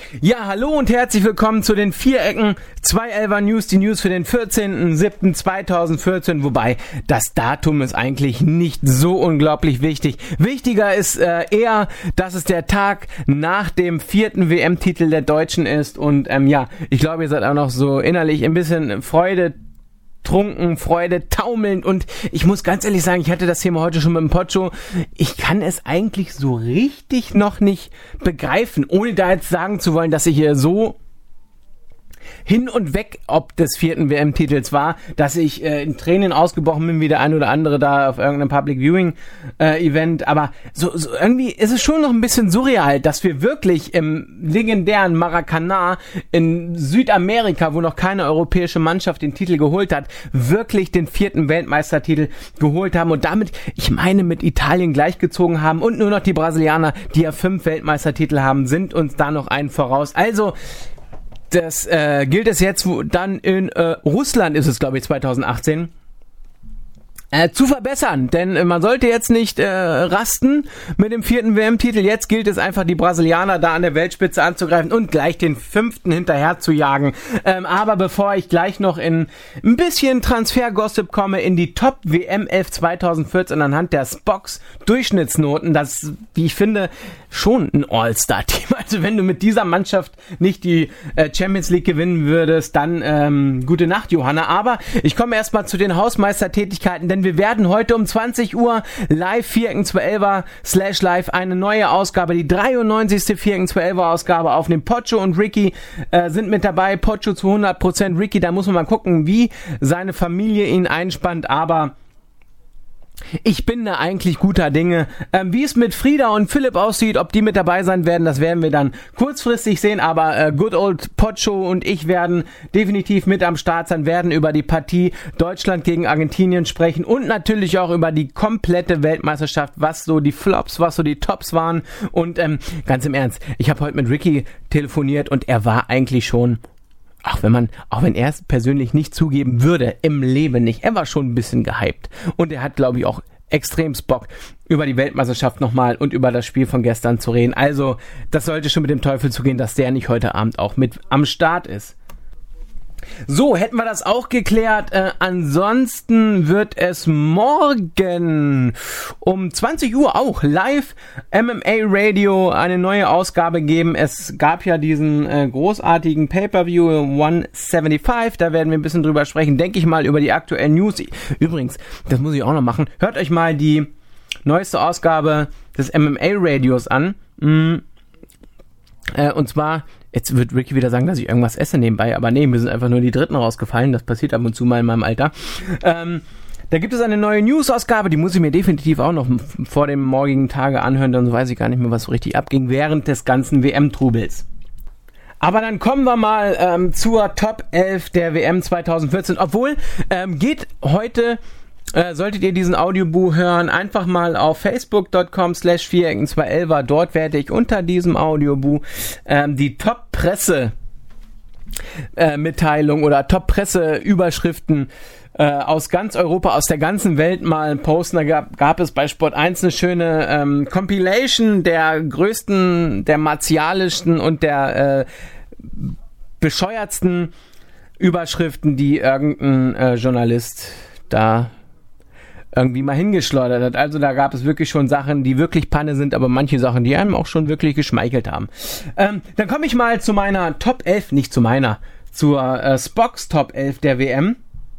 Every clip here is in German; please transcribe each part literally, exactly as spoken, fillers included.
Ja, hallo und herzlich willkommen zu den Vierecken zwei Elfer News, die News für den vierzehnten siebten zweitausendvierzehn, wobei das Datum ist eigentlich nicht so unglaublich wichtig. Wichtiger ist äh, eher, dass es der Tag nach dem vierten W M-Titel der Deutschen ist und ähm, ja, ich glaube, ihr seid auch noch so innerlich ein bisschen Freude trunken, Freude, taumelnd und ich muss ganz ehrlich sagen, ich hatte das Thema heute schon mit dem Pocho, ich kann es eigentlich so richtig noch nicht begreifen, ohne da jetzt sagen zu wollen, dass ich hier so hin und weg ob des vierten W M-Titels war, dass ich äh, in Tränen ausgebrochen bin, wie der ein oder andere da auf irgendeinem Public Viewing äh, Event, aber so, so irgendwie ist es schon noch ein bisschen surreal, dass wir wirklich im legendären Maracanã in Südamerika, wo noch keine europäische Mannschaft den Titel geholt hat, wirklich den vierten Weltmeistertitel geholt haben und damit, ich meine, mit Italien gleichgezogen haben und nur noch die Brasilianer, die ja fünf Weltmeistertitel haben, sind uns da noch einen voraus. Also Das äh, gilt es jetzt wo, dann in äh, Russland, ist es glaube ich zweitausendachtzehn, äh, zu verbessern, denn äh, man sollte jetzt nicht äh, rasten mit dem vierten W M-Titel, jetzt gilt es einfach, die Brasilianer da an der Weltspitze anzugreifen und gleich den fünften hinterher zu jagen. Ähm, aber bevor ich gleich noch in ein bisschen Transfer-Gossip komme, in die Top W M elf zweitausendvierzehn anhand der Spox-Durchschnittsnoten, das, wie ich finde, schon ein All-Star-Team. Also wenn du mit dieser Mannschaft nicht die äh, Champions League gewinnen würdest, dann ähm, gute Nacht, Johanna. Aber ich komme erstmal zu den Hausmeistertätigkeiten, denn wir werden heute um zwanzig Uhr live Vierecken zwei Elfer slash live eine neue Ausgabe, die dreiundneunzigste Vierecken zwei Elfer Ausgabe aufnehmen. Pocho und Ricky äh, sind mit dabei. Pocho zu hundert Prozent. Ricky, da muss man mal gucken, wie seine Familie ihn einspannt, aber ich bin da eigentlich guter Dinge. Ähm, wie es mit Frieda und Philipp aussieht, ob die mit dabei sein werden, das werden wir dann kurzfristig sehen, aber äh, good old Pocho und ich werden definitiv mit am Start sein, werden über die Partie Deutschland gegen Argentinien sprechen und natürlich auch über die komplette Weltmeisterschaft, was so die Flops, was so die Tops waren und ähm, ganz im Ernst, ich habe heute mit Ricky telefoniert und er war eigentlich schon, Auch wenn man, auch wenn er es persönlich nicht zugeben würde, im Leben nicht. Er war schon ein bisschen gehypt. Und er hat, glaube ich, auch extrem Bock, über die Weltmeisterschaft nochmal und über das Spiel von gestern zu reden. Also, das sollte schon mit dem Teufel zugehen, dass der nicht heute Abend auch mit am Start ist. So, hätten wir das auch geklärt. Äh, ansonsten wird es morgen um zwanzig Uhr auch live M M A Radio eine neue Ausgabe geben. Es gab ja diesen äh, großartigen Pay-Per-View hundertfünfundsiebzig. Da werden wir ein bisschen drüber sprechen. Denke ich mal über die aktuellen News. Übrigens, das muss ich auch noch machen. Hört euch mal die neueste Ausgabe des M M A Radios an. Mm. Äh, und zwar, jetzt wird Ricky wieder sagen, dass ich irgendwas esse nebenbei, aber nee, mir sind einfach nur die Dritten rausgefallen, das passiert ab und zu mal in meinem Alter. Ähm, da gibt es eine neue News-Ausgabe, die muss ich mir definitiv auch noch vor dem morgigen Tage anhören, dann weiß ich gar nicht mehr, was so richtig abging während des ganzen W M-Trubels. Aber dann kommen wir mal ähm, zur Top elf der W M zweitausendvierzehn, obwohl ähm, geht heute... Äh, solltet ihr diesen Audiobuch hören, einfach mal auf facebook dot com slash vierecken zwei elfer. Dort werde ich unter diesem Audiobuch ähm, die Top-Presse äh, Mitteilung oder Top-Presse-Überschriften äh, aus ganz Europa, aus der ganzen Welt mal posten. Da gab, gab es bei Sport eins eine schöne ähm, Compilation der größten, der martialischsten und der äh, bescheuertsten Überschriften, die irgendein äh, Journalist da irgendwie mal hingeschleudert hat. Also da gab es wirklich schon Sachen, die wirklich Panne sind, aber manche Sachen, die einem auch schon wirklich geschmeichelt haben. Ähm, dann komme ich mal zu meiner Top elf, nicht zu meiner, zur äh, Spox Top elf der W M.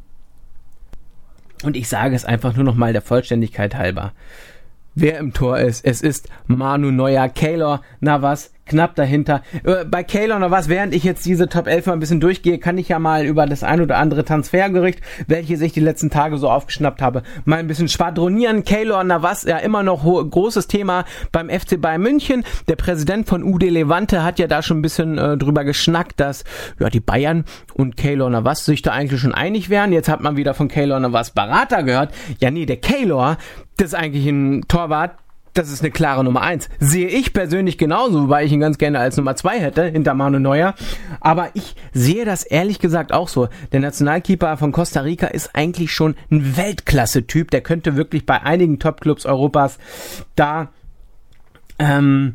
Und ich sage es einfach nur noch mal der Vollständigkeit halber. Wer im Tor ist, es ist Manu Neuer, Keylor Navas, knapp dahinter. Bei Keylor Navas, während ich jetzt diese Top elf mal ein bisschen durchgehe, kann ich ja mal über das ein oder andere Transfergerücht, welches ich die letzten Tage so aufgeschnappt habe, mal ein bisschen schwadronieren. Keylor Navas, ja immer noch ho- großes Thema beim F C Bayern München. Der Präsident von U D Levante hat ja da schon ein bisschen äh, drüber geschnackt, dass ja die Bayern und Keylor Navas sich da eigentlich schon einig wären. Jetzt hat man wieder von Keylor Navas Berater gehört. Ja nee, der Keylor, das ist eigentlich ein Torwart, das ist eine klare Nummer eins. Sehe ich persönlich genauso, wobei ich ihn ganz gerne als Nummer zwei hätte, hinter Manu Neuer. Aber ich sehe das ehrlich gesagt auch so. Der Nationalkeeper von Costa Rica ist eigentlich schon ein Weltklasse-Typ. Der könnte wirklich bei einigen Top-Clubs Europas da ähm,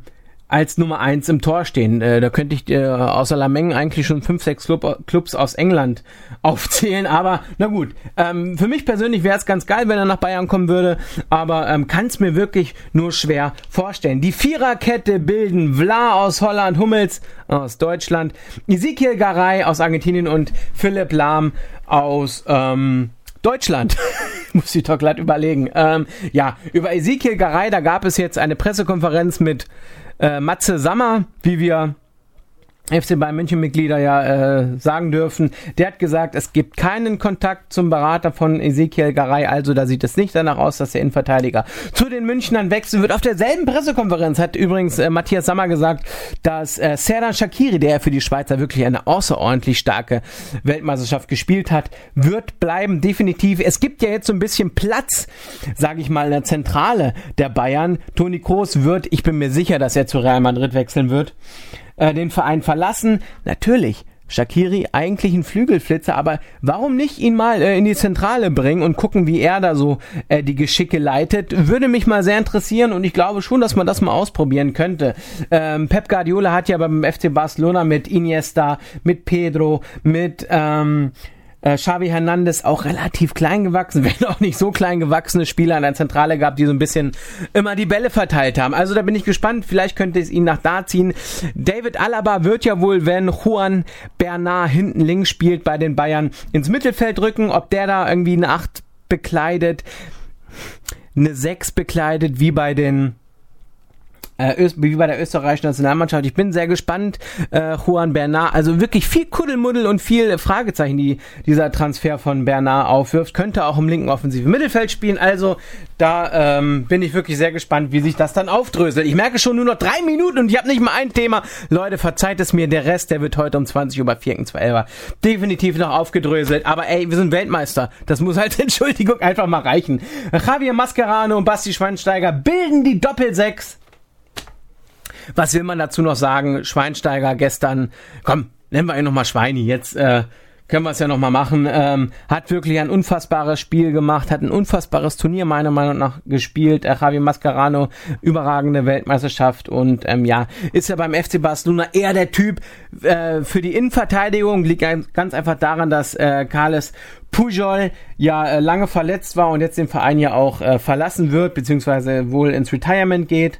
als Nummer eins im Tor stehen. Äh, da könnte ich äh, außer Lameng eigentlich schon fünf, sechs Club, Clubs aus England aufzählen, aber na gut. Ähm, für mich persönlich wäre es ganz geil, wenn er nach Bayern kommen würde, aber ähm, kann es mir wirklich nur schwer vorstellen. Die Viererkette bilden Vla aus Holland, Hummels aus Deutschland, Ezekiel Garay aus Argentinien und Philipp Lahm aus ähm, Deutschland. Muss ich doch glatt überlegen. Ähm, ja, über Ezekiel Garay, da gab es jetzt eine Pressekonferenz mit äh, Matze Sammer, wie wir F C Bayern München Mitglieder ja äh, sagen dürfen. Der hat gesagt, es gibt keinen Kontakt zum Berater von Ezekiel Garay, also da sieht es nicht danach aus, dass der Innenverteidiger zu den Münchnern wechseln wird. Auf derselben Pressekonferenz hat übrigens äh, Matthias Sammer gesagt, dass äh, Xherdan Shaqiri, der für die Schweizer wirklich eine außerordentlich starke Weltmeisterschaft gespielt hat, wird bleiben, definitiv. Es gibt ja jetzt so ein bisschen Platz, sage ich mal, in der Zentrale der Bayern. Toni Kroos wird, ich bin mir sicher, dass er zu Real Madrid wechseln wird, den Verein verlassen. Natürlich, Shaqiri eigentlich ein Flügelflitzer, aber warum nicht ihn mal äh, in die Zentrale bringen und gucken, wie er da so äh, die Geschicke leitet? Würde mich mal sehr interessieren und ich glaube schon, dass man das mal ausprobieren könnte. Ähm, Pep Guardiola hat ja beim F C Barcelona mit Iniesta, mit Pedro, mit ähm, Äh, Xavi Hernandez auch relativ klein gewachsen, wenn auch nicht so klein gewachsene Spieler an der Zentrale gab, die so ein bisschen immer die Bälle verteilt haben. Also da bin ich gespannt, vielleicht könnte es ihn nach da ziehen. David Alaba wird ja wohl, wenn Juan Bernat hinten links spielt bei den Bayern, ins Mittelfeld rücken, ob der da irgendwie eine acht bekleidet, eine sechs bekleidet, wie bei den wie bei der österreichischen Nationalmannschaft. Ich bin sehr gespannt. Äh, Juan Bernat, also wirklich viel Kuddelmuddel und viel Fragezeichen, die dieser Transfer von Bernat aufwirft. Könnte auch im linken offensiven Mittelfeld spielen. Also da ähm, bin ich wirklich sehr gespannt, wie sich das dann aufdröselt. Ich merke schon nur noch drei Minuten und ich habe nicht mal ein Thema. Leute, verzeiht es mir. Der Rest, der wird heute um zwanzig Uhr bei Vierken zwei elf definitiv noch aufgedröselt. Aber ey, wir sind Weltmeister. Das muss halt, Entschuldigung, einfach mal reichen. Javier Mascherano und Basti Schweinsteiger bilden die Doppelsechs. Was will man dazu noch sagen? Schweinsteiger gestern, komm, nennen wir ihn nochmal Schweini, jetzt äh, können wir es ja nochmal machen, ähm, hat wirklich ein unfassbares Spiel gemacht, hat ein unfassbares Turnier meiner Meinung nach gespielt, äh, Javier Mascherano, überragende Weltmeisterschaft und ähm, ja, ist ja beim F C Barcelona eher der Typ äh, für die Innenverteidigung, liegt ganz einfach daran, dass äh, Carles Puyol ja äh, lange verletzt war und jetzt den Verein ja auch äh, verlassen wird, beziehungsweise wohl ins Retirement geht.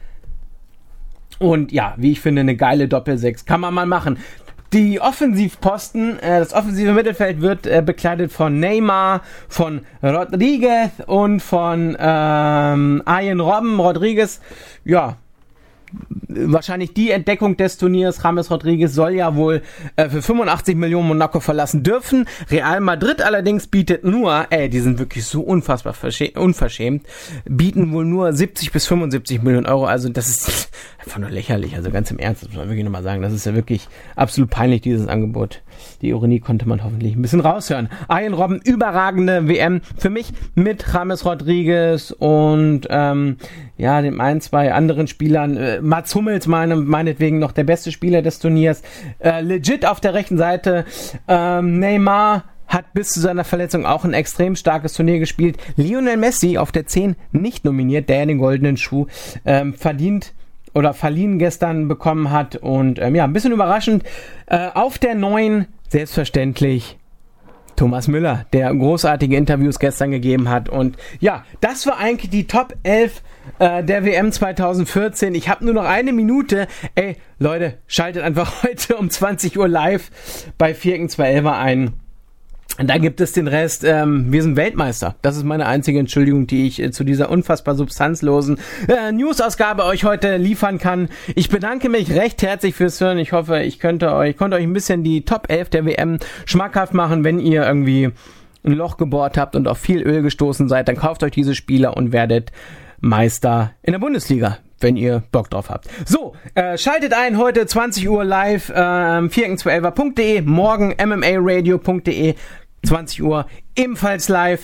Und ja, wie ich finde, eine geile Doppelsechs. Kann man mal machen. Die Offensivposten, äh, das offensive Mittelfeld wird äh, bekleidet von Neymar, von Rodriguez und von ähm, Arjen Robben. Rodriguez, ja, wahrscheinlich die Entdeckung des Turniers. James Rodriguez soll ja wohl äh, für fünfundachtzig Millionen Monaco verlassen dürfen. Real Madrid allerdings bietet nur, ey, die sind wirklich so unfassbar verschä- unverschämt, bieten wohl nur siebzig bis fünfundsiebzig Millionen Euro. Also das ist einfach nur lächerlich. Also ganz im Ernst, das muss man wirklich nochmal sagen. Das ist ja wirklich absolut peinlich, dieses Angebot. Die Ironie konnte man hoffentlich ein bisschen raushören. Arjen Robben, überragende W M für mich mit James Rodriguez und ähm, ja, dem ein, zwei anderen Spielern. Äh, Mats Hummels, meine, meinetwegen noch der beste Spieler des Turniers. Äh, legit auf der rechten Seite. Ähm, Neymar hat bis zu seiner Verletzung auch ein extrem starkes Turnier gespielt. Lionel Messi auf der zehn nicht nominiert, der den goldenen Schuh ähm, verdient oder verliehen gestern bekommen hat. Und ähm, ja, ein bisschen überraschend. Äh, auf der neun selbstverständlich Thomas Müller, der großartige Interviews gestern gegeben hat. Und ja, das war eigentlich die Top elf äh, der W M zwanzig vierzehn. Ich habe nur noch eine Minute. Ey, Leute, schaltet einfach heute um zwanzig Uhr live bei Vierken zwei elf ein. Und da gibt es den Rest. Ähm, wir sind Weltmeister. Das ist meine einzige Entschuldigung, die ich äh, zu dieser unfassbar substanzlosen äh, News-Ausgabe euch heute liefern kann. Ich bedanke mich recht herzlich fürs Hören. Ich hoffe, ich könnte euch, konnte euch ein bisschen die Top elf der W M schmackhaft machen. Wenn ihr irgendwie ein Loch gebohrt habt und auf viel Öl gestoßen seid, dann kauft euch diese Spieler und werdet Meister in der Bundesliga, wenn ihr Bock drauf habt. So, äh, schaltet ein heute zwanzig Uhr live, äh, vierken zwei elf punkt de, morgen m m a radio punkt de, zwanzig Uhr ebenfalls live.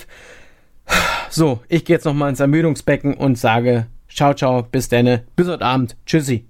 So, ich gehe jetzt nochmal ins Ermüdungsbecken und sage ciao, ciao, bis denne, bis heute Abend, tschüssi.